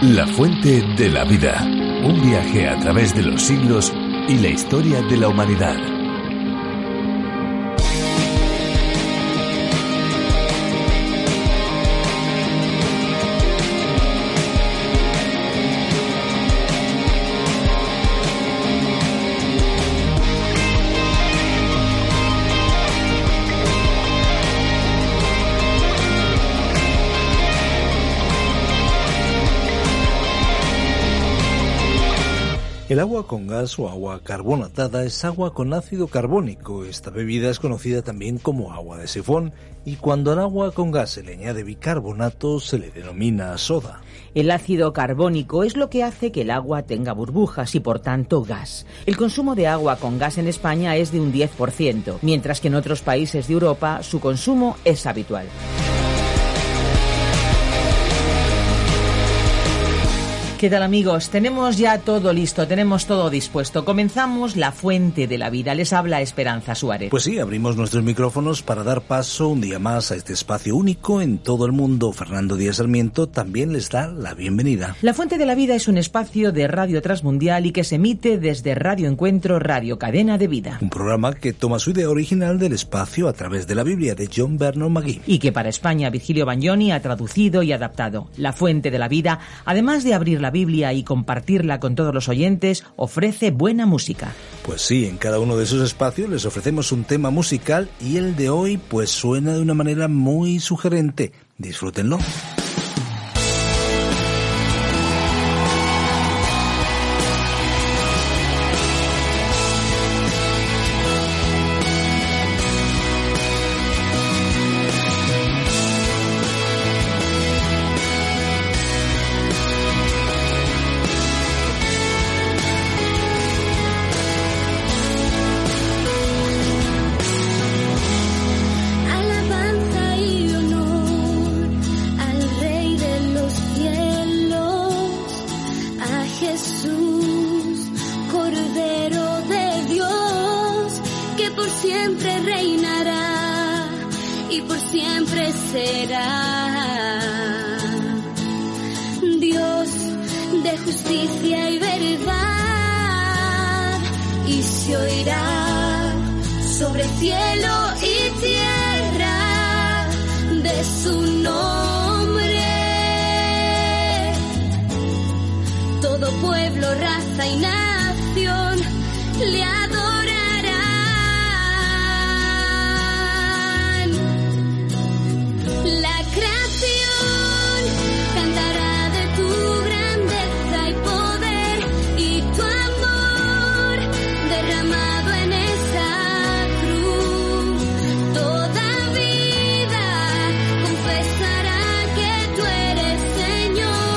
La fuente de la vida. Un viaje a través de los siglos y la historia de la humanidad. El agua con gas o agua carbonatada es agua con ácido carbónico. Esta bebida es conocida también como agua de sifón y cuando al agua con gas se le añade bicarbonato se le denomina soda. El ácido carbónico es lo que hace que el agua tenga burbujas y por tanto gas. El consumo de agua con gas en España es de un 10%, mientras que en otros países de Europa su consumo es habitual. ¿Qué tal, amigos? Tenemos ya todo listo, tenemos todo dispuesto. Comenzamos La Fuente de la Vida. Les habla Esperanza Suárez. Pues sí, abrimos nuestros micrófonos para dar paso un día más a este espacio único en todo el mundo. Fernando Díaz Sarmiento también les da la bienvenida. La Fuente de la Vida es un espacio de Radio Transmundial y que se emite desde Radio Encuentro, Radio Cadena de Vida. Un programa que toma su idea original del espacio a través de la Biblia de John Vernon McGee. Y que para España Virgilio Bagnoni ha traducido y adaptado. La Fuente de la Vida, además de abrir la Biblia y compartirla con todos los oyentes, ofrece buena música. Pues sí, en cada uno de esos espacios les ofrecemos un tema musical y el de hoy pues suena de una manera muy sugerente. Disfrútenlo.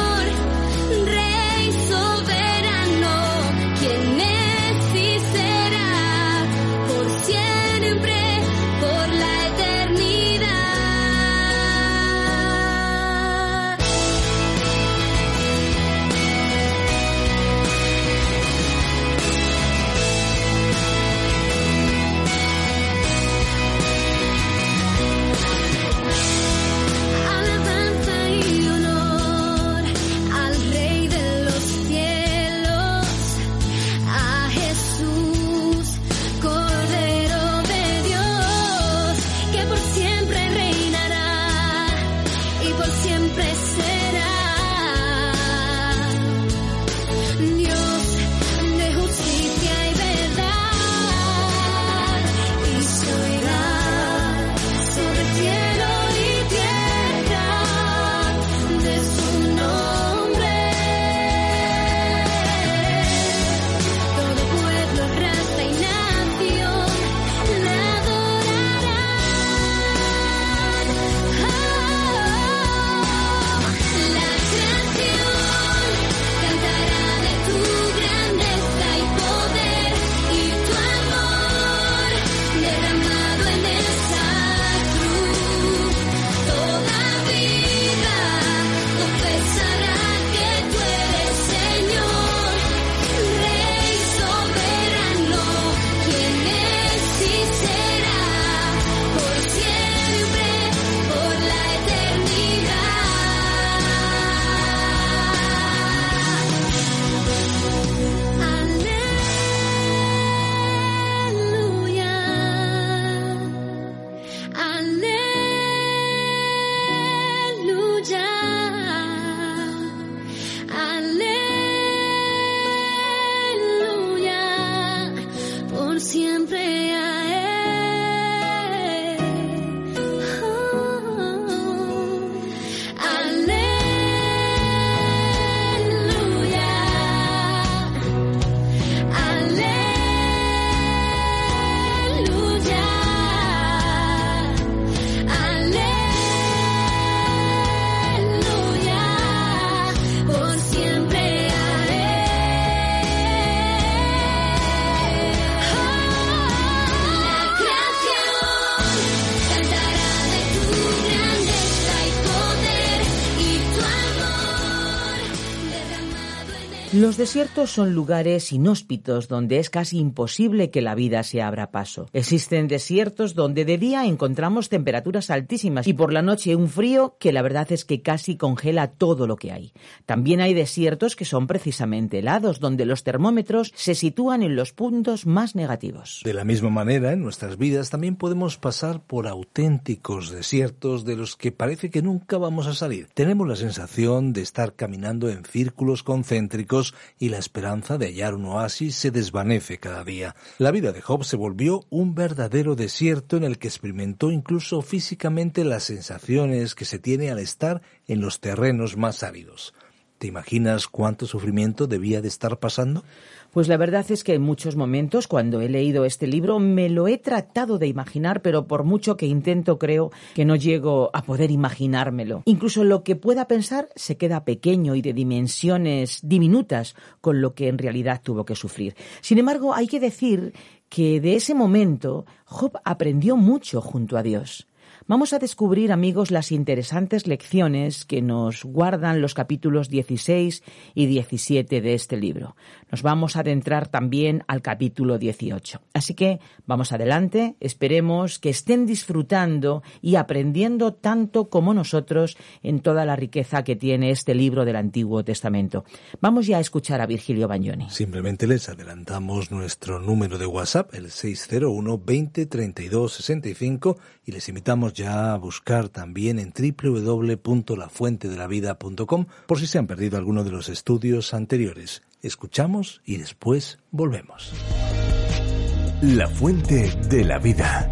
Será Los desiertos son lugares inhóspitos donde es casi imposible que la vida se abra paso. Existen desiertos donde de día encontramos temperaturas altísimas y por la noche un frío que la verdad es que casi congela todo lo que hay. También hay desiertos que son precisamente helados, donde los termómetros se sitúan en los puntos más negativos. De la misma manera, en nuestras vidas también podemos pasar por auténticos desiertos de los que parece que nunca vamos a salir. Tenemos la sensación de estar caminando en círculos concéntricos y la esperanza de hallar un oasis se desvanece cada día. La vida de Job se volvió un verdadero desierto en el que experimentó incluso físicamente las sensaciones que se tiene al estar en los terrenos más áridos. ¿Te imaginas cuánto sufrimiento debía de estar pasando? Pues la verdad es que en muchos momentos, cuando he leído este libro, me lo he tratado de imaginar, pero por mucho que intento, creo que no llego a poder imaginármelo. Incluso lo que pueda pensar se queda pequeño y de dimensiones diminutas con lo que en realidad tuvo que sufrir. Sin embargo, hay que decir que de ese momento Job aprendió mucho junto a Dios. Vamos a descubrir, amigos, las interesantes lecciones que nos guardan los capítulos 16 y 17 de este libro. Nos vamos a adentrar también al capítulo 18. Así que vamos adelante, esperemos que estén disfrutando y aprendiendo tanto como nosotros en toda la riqueza que tiene este libro del Antiguo Testamento. Vamos ya a escuchar a Virgilio Bagnoni. Simplemente les adelantamos nuestro número de WhatsApp, el 601 20 32 65, y les invitamos ya a buscar también en www.lafuentedelavida.com por si se han perdido alguno de los estudios anteriores. Escuchamos y después volvemos. La Fuente de la Vida.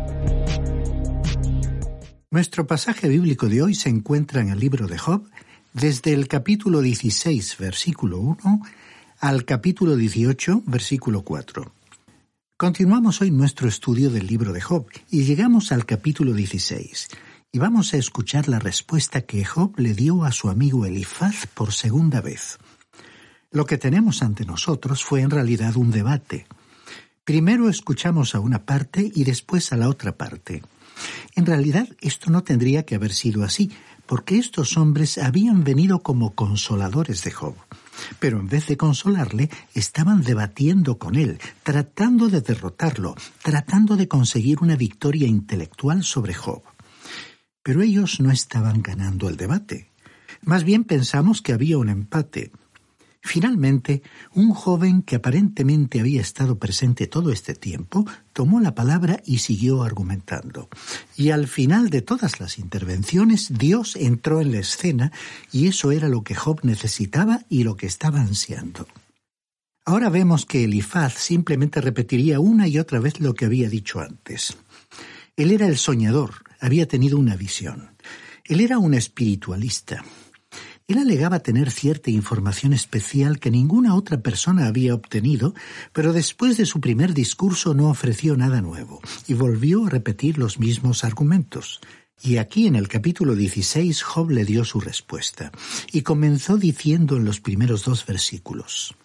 Nuestro pasaje bíblico de hoy se encuentra en el libro de Job, desde el capítulo 16, versículo 1, al capítulo 18, versículo 4. Continuamos hoy nuestro estudio del libro de Job y llegamos al capítulo 16 y vamos a escuchar la respuesta que Job le dio a su amigo Elifaz por segunda vez. Lo que tenemos ante nosotros fue en realidad un debate. Primero escuchamos a una parte y después a la otra parte. En realidad esto no tendría que haber sido así, porque estos hombres habían venido como consoladores de Job. Pero en vez de consolarle, estaban debatiendo con él, tratando de derrotarlo, tratando de conseguir una victoria intelectual sobre Job. Pero ellos no estaban ganando el debate. Más bien pensamos que había un empate. Finalmente, un joven que aparentemente había estado presente todo este tiempo, tomó la palabra y siguió argumentando. Y al final de todas las intervenciones, Dios entró en la escena y eso era lo que Job necesitaba y lo que estaba ansiando. Ahora vemos que Elifaz simplemente repetiría una y otra vez lo que había dicho antes. Él era el soñador, había tenido una visión. Él era un espiritualista. Él alegaba tener cierta información especial que ninguna otra persona había obtenido, pero después de su primer discurso no ofreció nada nuevo y volvió a repetir los mismos argumentos. Y aquí en el capítulo 16 Job le dio su respuesta y comenzó diciendo en los primeros 2 versículos: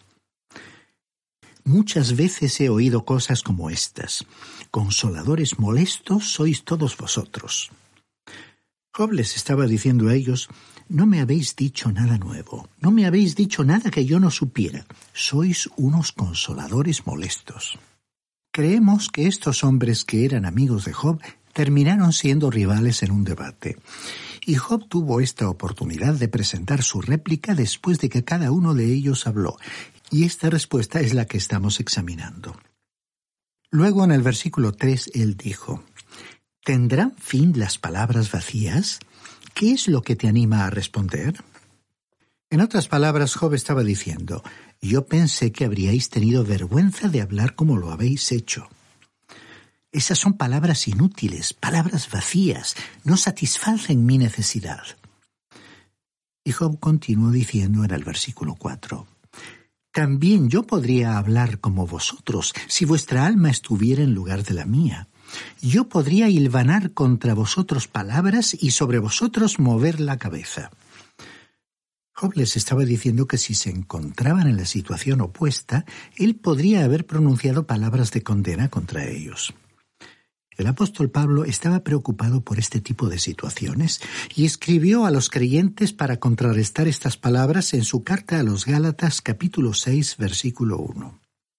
Muchas veces he oído cosas como estas: consoladores molestos sois todos vosotros. Job les estaba diciendo a ellos: no me habéis dicho nada nuevo, no me habéis dicho nada que yo no supiera. Sois unos consoladores molestos. Creemos que estos hombres que eran amigos de Job terminaron siendo rivales en un debate. Y Job tuvo esta oportunidad de presentar su réplica después de que cada uno de ellos habló. Y esta respuesta es la que estamos examinando. Luego en el versículo 3 él dijo: ¿Tendrán fin las palabras vacías? ¿Qué es lo que te anima a responder? En otras palabras, Job estaba diciendo: yo pensé que habríais tenido vergüenza de hablar como lo habéis hecho. Esas son palabras inútiles, palabras vacías, no satisfacen mi necesidad. Y Job continuó diciendo en el versículo 4: también yo podría hablar como vosotros, si vuestra alma estuviera en lugar de la mía. Yo podría hilvanar contra vosotros palabras y sobre vosotros mover la cabeza. Job les estaba diciendo que si se encontraban en la situación opuesta, él podría haber pronunciado palabras de condena contra ellos. El apóstol Pablo estaba preocupado por este tipo de situaciones y escribió a los creyentes para contrarrestar estas palabras en su carta a los Gálatas capítulo 6, versículo 1.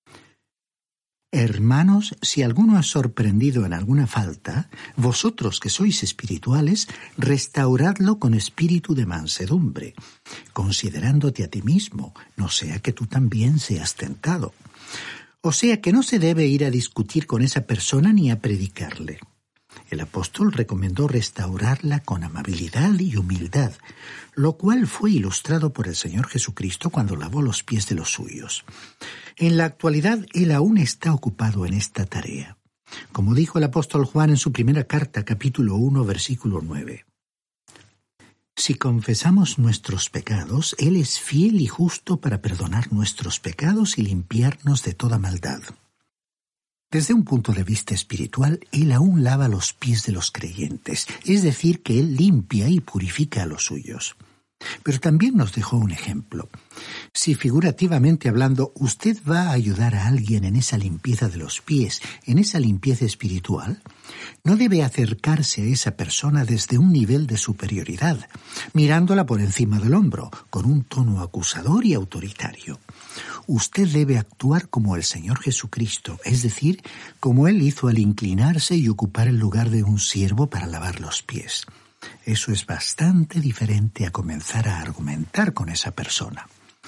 Hermanos, si alguno ha sorprendido en alguna falta, vosotros que sois espirituales, restauradlo con espíritu de mansedumbre, considerándote a ti mismo, no sea que tú también seas tentado. O sea que no se debe ir a discutir con esa persona ni a predicarle. El apóstol recomendó restaurarla con amabilidad y humildad, lo cual fue ilustrado por el Señor Jesucristo cuando lavó los pies de los suyos. En la actualidad, él aún está ocupado en esta tarea. Como dijo el apóstol Juan en su primera carta, capítulo 1, versículo 9. Si confesamos nuestros pecados, Él es fiel y justo para perdonar nuestros pecados y limpiarnos de toda maldad. Desde un punto de vista espiritual, Él aún lava los pies de los creyentes, es decir, que Él limpia y purifica a los suyos. Pero también nos dejó un ejemplo. Si figurativamente hablando, usted va a ayudar a alguien en esa limpieza de los pies, en esa limpieza espiritual, no debe acercarse a esa persona desde un nivel de superioridad, mirándola por encima del hombro, con un tono acusador y autoritario. Usted debe actuar como el Señor Jesucristo, es decir, como Él hizo al inclinarse y ocupar el lugar de un siervo para lavar los pies. Eso es bastante diferente a comenzar a argumentar con esa persona.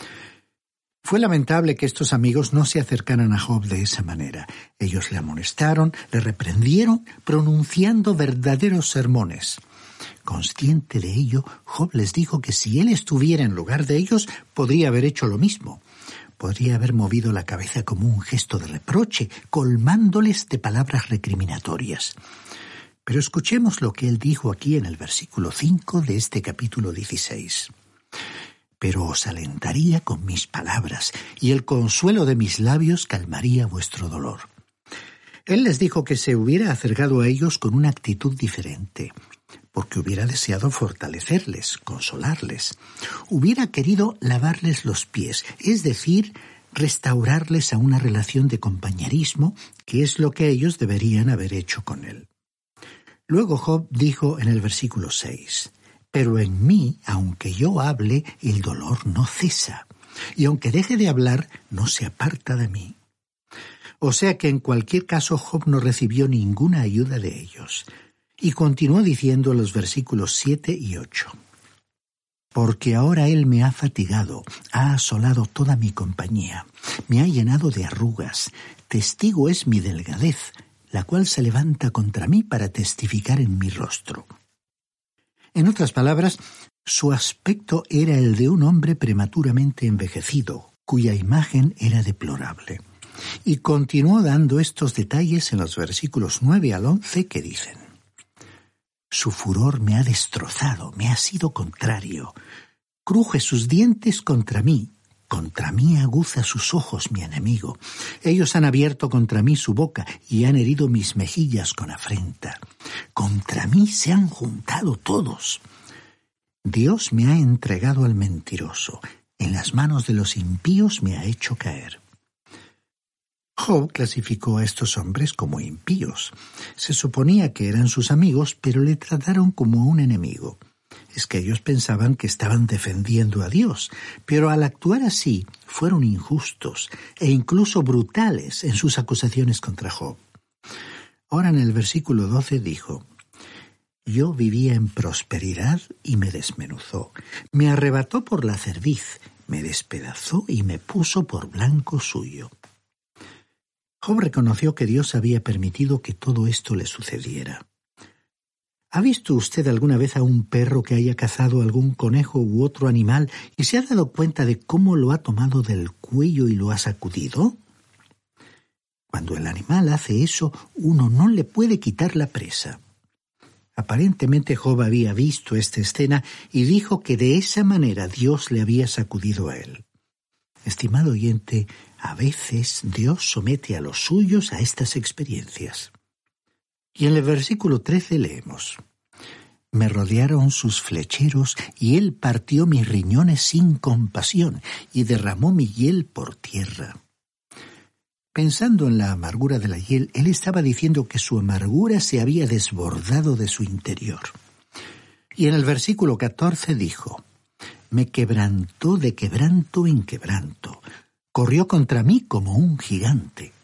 Fue lamentable que estos amigos no se acercaran a Job de esa manera. Ellos le amonestaron, le reprendieron, pronunciando verdaderos sermones. Consciente de ello, Job les dijo que si él estuviera en lugar de ellos, podría haber hecho lo mismo. Podría haber movido la cabeza como un gesto de reproche, colmándoles de palabras recriminatorias. Pero escuchemos lo que él dijo aquí en el versículo 5 de este capítulo 16. Pero os alentaría con mis palabras, y el consuelo de mis labios calmaría vuestro dolor. Él les dijo que se hubiera acercado a ellos con una actitud diferente, porque hubiera deseado fortalecerles, consolarles. Hubiera querido lavarles los pies, es decir, restaurarles a una relación de compañerismo, que es lo que ellos deberían haber hecho con él. Luego Job dijo en el versículo 6, pero en mí, aunque yo hable, el dolor no cesa, y aunque deje de hablar, no se aparta de mí. O sea que en cualquier caso Job no recibió ninguna ayuda de ellos. Y continuó diciendo los versículos 7 y 8. Porque ahora él me ha fatigado, ha asolado toda mi compañía, me ha llenado de arrugas, testigo es mi delgadez, la cual se levanta contra mí para testificar en mi rostro. En otras palabras, su aspecto era el de un hombre prematuramente envejecido, cuya imagen era deplorable. Y continuó dando estos detalles en los versículos 9 al 11 que dicen: Su furor me ha destrozado, me ha sido contrario. Cruje sus dientes contra mí aguza sus ojos mi enemigo. Ellos han abierto contra mí su boca y han herido mis mejillas con afrenta. Contra mí se han juntado todos. Dios me ha entregado al mentiroso, en las manos de los impíos me ha hecho caer. Job clasificó a estos hombres como impíos. Se suponía que eran sus amigos, pero le trataron como a un enemigo. Es que ellos pensaban que estaban defendiendo a Dios, pero al actuar así fueron injustos e incluso brutales en sus acusaciones contra Job. Ahora en el versículo 12 dijo: Yo vivía en prosperidad y me desmenuzó, me arrebató por la cerviz, me despedazó y me puso por blanco suyo. Job reconoció que Dios había permitido que todo esto le sucediera. ¿Ha visto usted alguna vez a un perro que haya cazado algún conejo u otro animal y se ha dado cuenta de cómo lo ha tomado del cuello y lo ha sacudido? Cuando el animal hace eso, uno no le puede quitar la presa. Aparentemente Job había visto esta escena y dijo que de esa manera Dios le había sacudido a él. Estimado oyente, a veces Dios somete a los suyos a estas experiencias. Y en el versículo 13 leemos: Me rodearon sus flecheros y él partió mis riñones sin compasión y derramó mi hiel por tierra. Pensando en la amargura de la hiel, él estaba diciendo que su amargura se había desbordado de su interior. Y en el versículo 14 dijo: Me quebrantó de quebranto en quebranto, corrió contra mí como un gigante.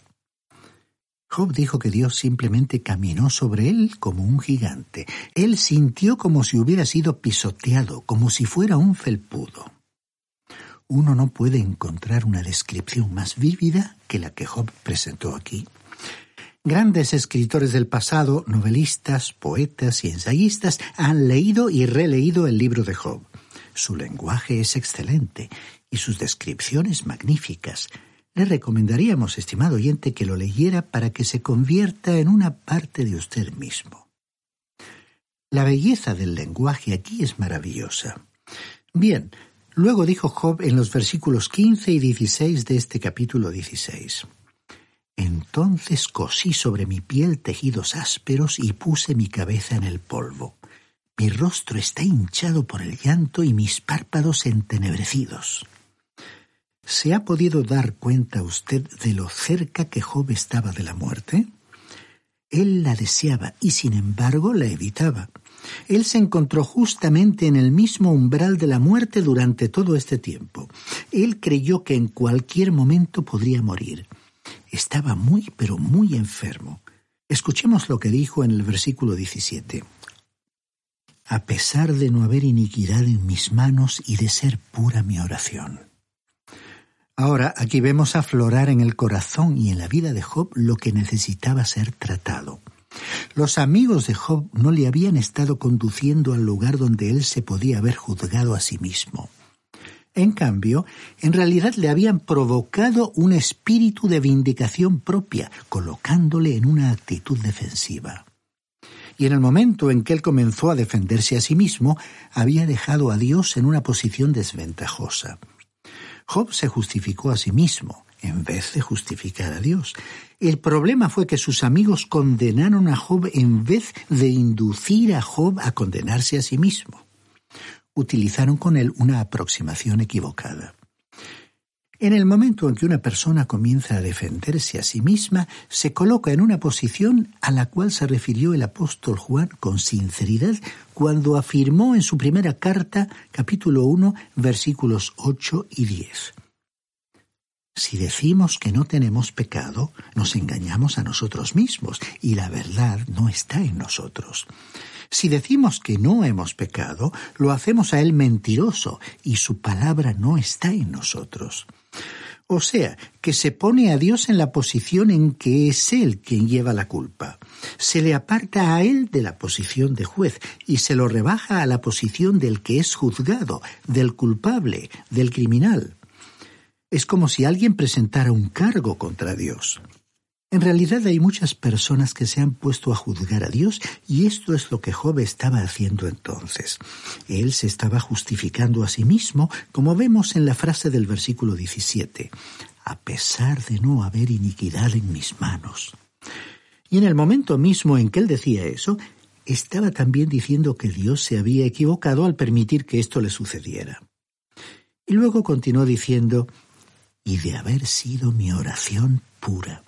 Job dijo que Dios simplemente caminó sobre él como un gigante. Él sintió como si hubiera sido pisoteado, como si fuera un felpudo. Uno no puede encontrar una descripción más vívida que la que Job presentó aquí. Grandes escritores del pasado, novelistas, poetas y ensayistas han leído y releído el libro de Job. Su lenguaje es excelente y sus descripciones magníficas. Le recomendaríamos, estimado oyente, que lo leyera para que se convierta en una parte de usted mismo. La belleza del lenguaje aquí es maravillosa. Bien, luego dijo Job en los versículos 15 y 16 de este capítulo 16. Entonces cosí sobre mi piel tejidos ásperos y puse mi cabeza en el polvo. Mi rostro está hinchado por el llanto y mis párpados entenebrecidos. ¿Se ha podido dar cuenta usted de lo cerca que Job estaba de la muerte? Él la deseaba y sin embargo la evitaba. Él se encontró justamente en el mismo umbral de la muerte durante todo este tiempo. Él creyó que en cualquier momento podría morir. Estaba muy, pero muy enfermo. Escuchemos lo que dijo en el versículo 17. A pesar de no haber iniquidad en mis manos y de ser pura mi oración. Ahora, aquí vemos aflorar en el corazón y en la vida de Job lo que necesitaba ser tratado. Los amigos de Job no le habían estado conduciendo al lugar donde él se podía haber juzgado a sí mismo. En cambio, en realidad le habían provocado un espíritu de vindicación propia, colocándole en una actitud defensiva. Y en el momento en que él comenzó a defenderse a sí mismo, había dejado a Dios en una posición desventajosa. Job se justificó a sí mismo, en vez de justificar a Dios. El problema fue que sus amigos condenaron a Job en vez de inducir a Job a condenarse a sí mismo. Utilizaron con él una aproximación equivocada. En el momento en que una persona comienza a defenderse a sí misma, se coloca en una posición a la cual se refirió el apóstol Juan con sinceridad cuando afirmó en su primera carta, capítulo 1, versículos 8 y 10. Si decimos que no tenemos pecado, nos engañamos a nosotros mismos y la verdad no está en nosotros. Si decimos que no hemos pecado, lo hacemos a él mentiroso y su palabra no está en nosotros. O sea, que se pone a Dios en la posición en que es Él quien lleva la culpa. Se le aparta a Él de la posición de juez y se lo rebaja a la posición del que es juzgado, del culpable, del criminal. Es como si alguien presentara un cargo contra Dios. En realidad hay muchas personas que se han puesto a juzgar a Dios y esto es lo que Job estaba haciendo entonces. Él se estaba justificando a sí mismo, como vemos en la frase del versículo 17, a pesar de no haber iniquidad en mis manos. Y en el momento mismo en que él decía eso, estaba también diciendo que Dios se había equivocado al permitir que esto le sucediera. Y luego continuó diciendo, y de haber sido mi oración pura.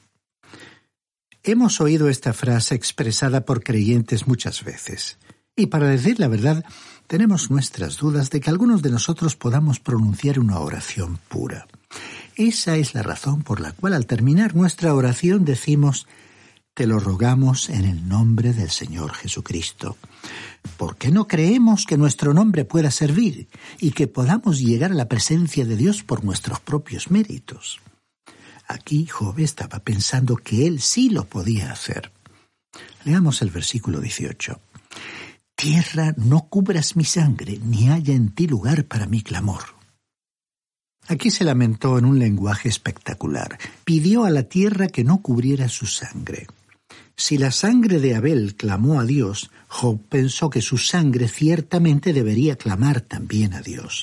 Hemos oído esta frase expresada por creyentes muchas veces. Y para decir la verdad, tenemos nuestras dudas de que algunos de nosotros podamos pronunciar una oración pura. Esa es la razón por la cual al terminar nuestra oración decimos, te lo rogamos en el nombre del Señor Jesucristo. Porque no creemos que nuestro nombre pueda servir y que podamos llegar a la presencia de Dios por nuestros propios méritos. Aquí Job estaba pensando que él sí lo podía hacer. Leamos el versículo 18. Tierra, no cubras mi sangre, ni haya en ti lugar para mi clamor. Aquí se lamentó en un lenguaje espectacular. Pidió a la tierra que no cubriera su sangre. Si la sangre de Abel clamó a Dios, Job pensó que su sangre ciertamente debería clamar también a Dios.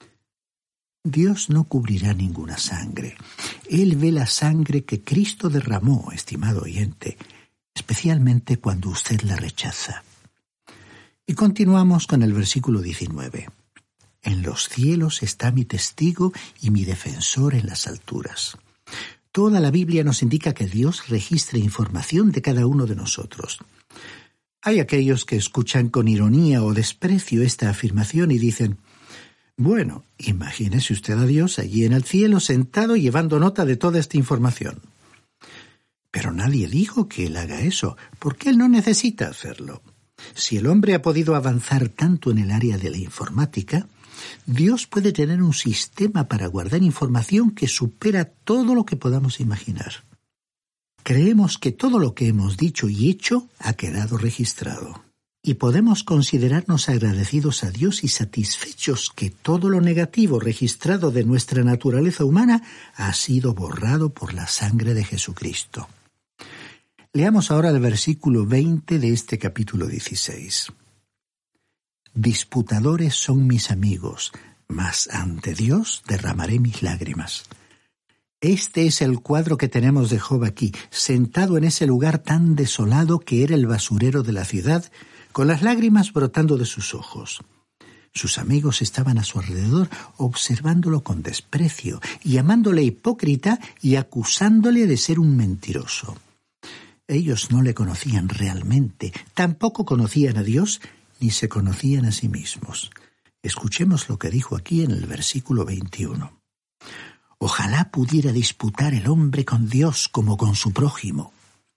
Dios no cubrirá ninguna sangre. Él ve la sangre que Cristo derramó, estimado oyente, especialmente cuando usted la rechaza. Y continuamos con el versículo 19. En los cielos está mi testigo y mi defensor en las alturas. Toda la Biblia nos indica que Dios registra información de cada uno de nosotros. Hay aquellos que escuchan con ironía o desprecio esta afirmación y dicen: bueno, imagínese usted a Dios allí en el cielo sentado llevando nota de toda esta información. Pero nadie dijo que Él haga eso, porque Él no necesita hacerlo. Si el hombre ha podido avanzar tanto en el área de la informática, Dios puede tener un sistema para guardar información que supera todo lo que podamos imaginar. Creemos que todo lo que hemos dicho y hecho ha quedado registrado. Y podemos considerarnos agradecidos a Dios y satisfechos que todo lo negativo registrado de nuestra naturaleza humana ha sido borrado por la sangre de Jesucristo. Leamos ahora el versículo 20 de este capítulo 16. Disputadores son mis amigos, mas ante Dios derramaré mis lágrimas. Este es el cuadro que tenemos de Job aquí, sentado en ese lugar tan desolado que era el basurero de la ciudad, con las lágrimas brotando de sus ojos. Sus amigos estaban a su alrededor, observándolo con desprecio, llamándole hipócrita y acusándole de ser un mentiroso. Ellos no le conocían realmente, tampoco conocían a Dios, ni se conocían a sí mismos. Escuchemos lo que dijo aquí en el versículo 21. Ojalá pudiera disputar el hombre con Dios como con su prójimo.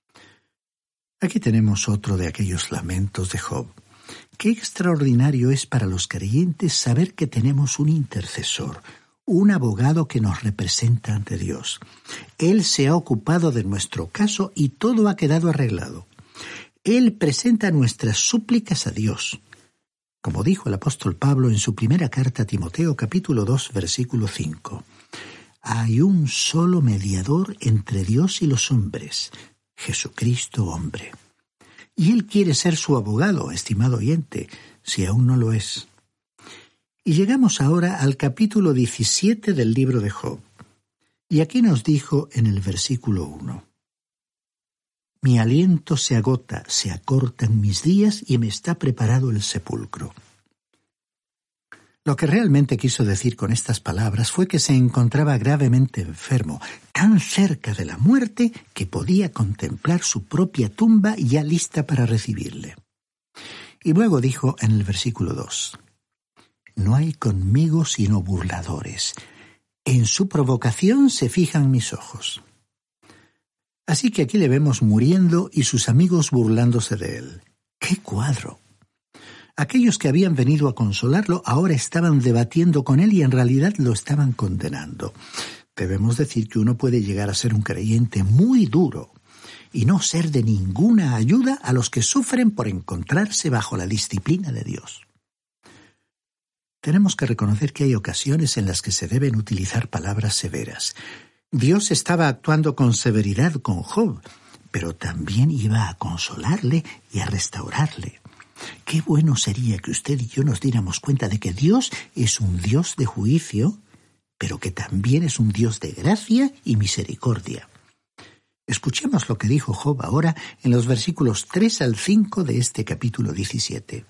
Aquí tenemos otro de aquellos lamentos de Job. Qué extraordinario es para los creyentes saber que tenemos un intercesor, un abogado que nos representa ante Dios. Él se ha ocupado de nuestro caso y todo ha quedado arreglado. Él presenta nuestras súplicas a Dios. Como dijo el apóstol Pablo en su primera carta a Timoteo, capítulo 2, versículo 5. Hay un solo mediador entre Dios y los hombres, Jesucristo hombre. Y Él quiere ser su abogado, estimado oyente, si aún no lo es. Y llegamos ahora al capítulo 17 del libro de Job. Y aquí nos dijo en el versículo 1. Mi aliento se agota, se acortan mis días y me está preparado el sepulcro. Lo que realmente quiso decir con estas palabras fue que se encontraba gravemente enfermo, tan cerca de la muerte que podía contemplar su propia tumba ya lista para recibirle. Y luego dijo en el versículo 2, no hay conmigo sino burladores, en su provocación se fijan mis ojos. Así que aquí le vemos muriendo y sus amigos burlándose de él. ¡Qué cuadro! Aquellos que habían venido a consolarlo ahora estaban debatiendo con él y en realidad lo estaban condenando. Debemos decir que uno puede llegar a ser un creyente muy duro y no ser de ninguna ayuda a los que sufren por encontrarse bajo la disciplina de Dios. Tenemos que reconocer que hay ocasiones en las que se deben utilizar palabras severas. Dios estaba actuando con severidad con Job, pero también iba a consolarle y a restaurarle. Qué bueno sería que usted y yo nos diéramos cuenta de que Dios es un Dios de juicio, pero que también es un Dios de gracia y misericordia. Escuchemos lo que dijo Job ahora en los versículos 3 al 5 de este capítulo 17.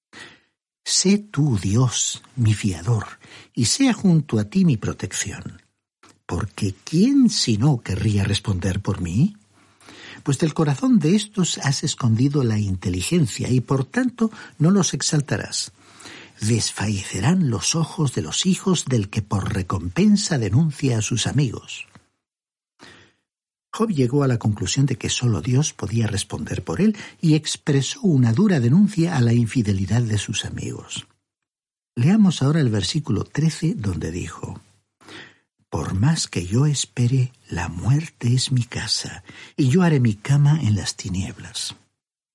Sé tú, Dios, mi fiador, y sea junto a ti mi protección. Porque ¿quién sino querría responder por mí? Pues del corazón de estos has escondido la inteligencia y por tanto no los exaltarás. Desfallecerán los ojos de los hijos del que por recompensa denuncia a sus amigos. Job llegó a la conclusión de que solo Dios podía responder por él y expresó una dura denuncia a la infidelidad de sus amigos. Leamos ahora el versículo 13 donde dijo: Por más que yo espere, la muerte es mi casa, y yo haré mi cama en las tinieblas.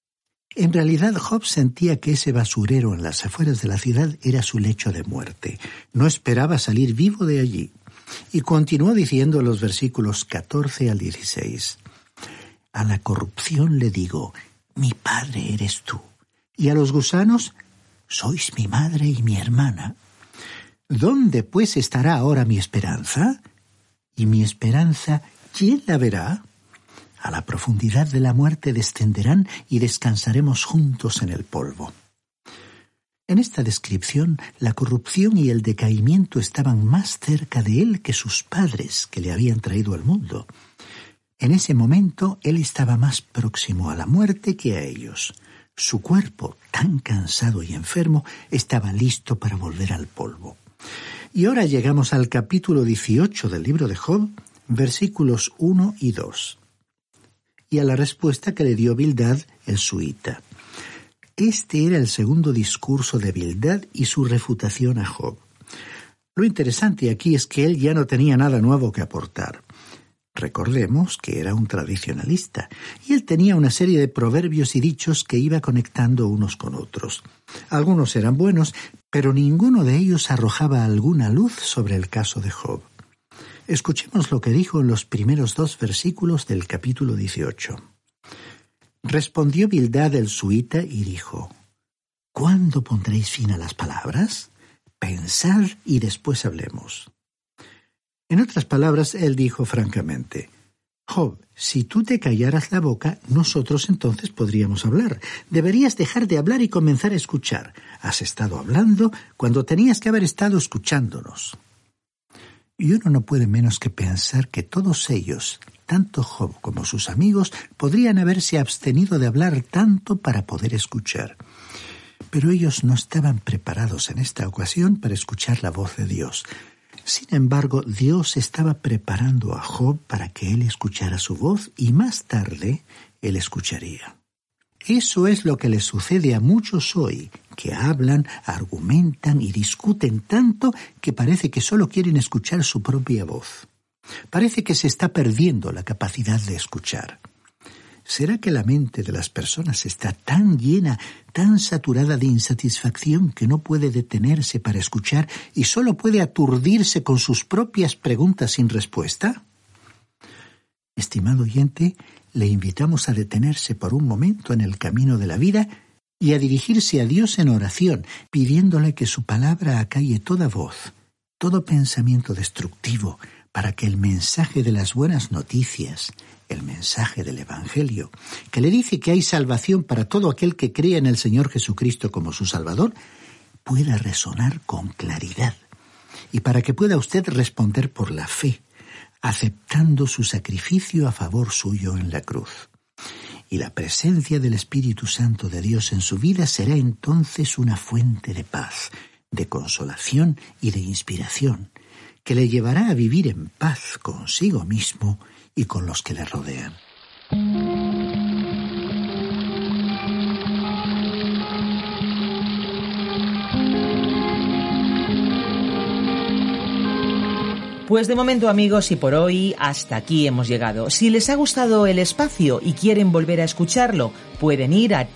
En realidad, Job sentía que ese basurero en las afueras de la ciudad era su lecho de muerte. No esperaba salir vivo de allí. Y continuó diciendo los versículos 14 al 16. A la corrupción le digo, mi padre eres tú. Y a los gusanos, sois mi madre y mi hermana. ¿Dónde pues estará ahora mi esperanza? ¿Y mi esperanza, quién la verá? A la profundidad de la muerte descenderán y descansaremos juntos en el polvo. En esta descripción, la corrupción y el decaimiento estaban más cerca de él que sus padres, que le habían traído al mundo. En ese momento, él estaba más próximo a la muerte que a ellos. Su cuerpo, tan cansado y enfermo, estaba listo para volver al polvo. Y ahora llegamos al capítulo 18 del libro de Job, versículos 1 y 2. Y a la respuesta que le dio Bildad, el suita. Este era el segundo discurso de Bildad y su refutación a Job. Lo interesante aquí es que él ya no tenía nada nuevo que aportar. Recordemos que era un tradicionalista, y él tenía una serie de proverbios y dichos que iba conectando unos con otros. Algunos eran buenos, pero ninguno de ellos arrojaba alguna luz sobre el caso de Job. Escuchemos lo que dijo en los primeros 2 versículos del capítulo 18. Respondió Bildad el suita y dijo, ¿cuándo pondréis fin a las palabras? Pensad y después hablemos. En otras palabras, él dijo francamente, Job, si tú te callaras la boca, nosotros entonces podríamos hablar. Deberías dejar de hablar y comenzar a escuchar. Has estado hablando cuando tenías que haber estado escuchándonos. Y uno no puede menos que pensar que todos ellos, tanto Job como sus amigos, podrían haberse abstenido de hablar tanto para poder escuchar. Pero ellos no estaban preparados en esta ocasión para escuchar la voz de Dios. Sin embargo, Dios estaba preparando a Job para que él escuchara su voz y más tarde él escucharía. Eso es lo que le sucede a muchos hoy, que hablan, argumentan y discuten tanto que parece que solo quieren escuchar su propia voz. Parece que se está perdiendo la capacidad de escuchar. ¿Será que la mente de las personas está tan llena, tan saturada de insatisfacción que no puede detenerse para escuchar y solo puede aturdirse con sus propias preguntas sin respuesta? Estimado oyente, le invitamos a detenerse por un momento en el camino de la vida y a dirigirse a Dios en oración, pidiéndole que su palabra acalle toda voz, todo pensamiento destructivo, para que el mensaje de las buenas noticias, el mensaje del Evangelio, que le dice que hay salvación para todo aquel que cree en el Señor Jesucristo como su Salvador, pueda resonar con claridad, y para que pueda usted responder por la fe, aceptando su sacrificio a favor suyo en la cruz. Y la presencia del Espíritu Santo de Dios en su vida será entonces una fuente de paz, de consolación y de inspiración, que le llevará a vivir en paz consigo mismo y con los que le rodean. Pues de momento, amigos, y por hoy hasta aquí hemos llegado. Si les ha gustado el espacio y quieren volver a escucharlo, pueden ir a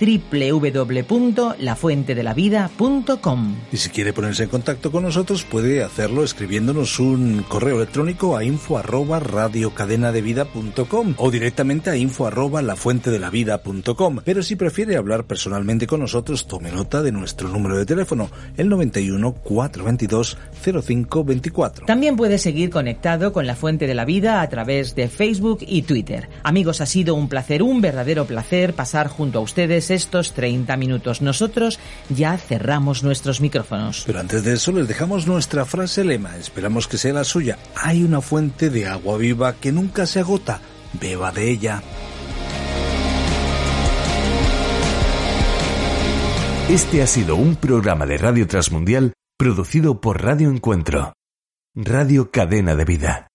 www.lafuentedelavida.com. Y si quiere ponerse en contacto con nosotros, puede hacerlo escribiéndonos un correo electrónico a info@radiocadenadevida.com o directamente a info@lafuentedelavida.com. Pero si prefiere hablar personalmente con nosotros, tome nota de nuestro número de teléfono, el 91 422 0524. También puede seguir conectado con La Fuente de la Vida a través de Facebook y Twitter. Amigos, ha sido un placer, un verdadero placer pasar junto a ustedes estos 30 minutos. Nosotros ya cerramos nuestros micrófonos. Pero antes de eso les dejamos nuestra frase lema. Esperamos que sea la suya. Hay una fuente de agua viva que nunca se agota. Beba de ella. Este ha sido un programa de Radio Transmundial producido por Radio Encuentro, Radio Cadena de Vida.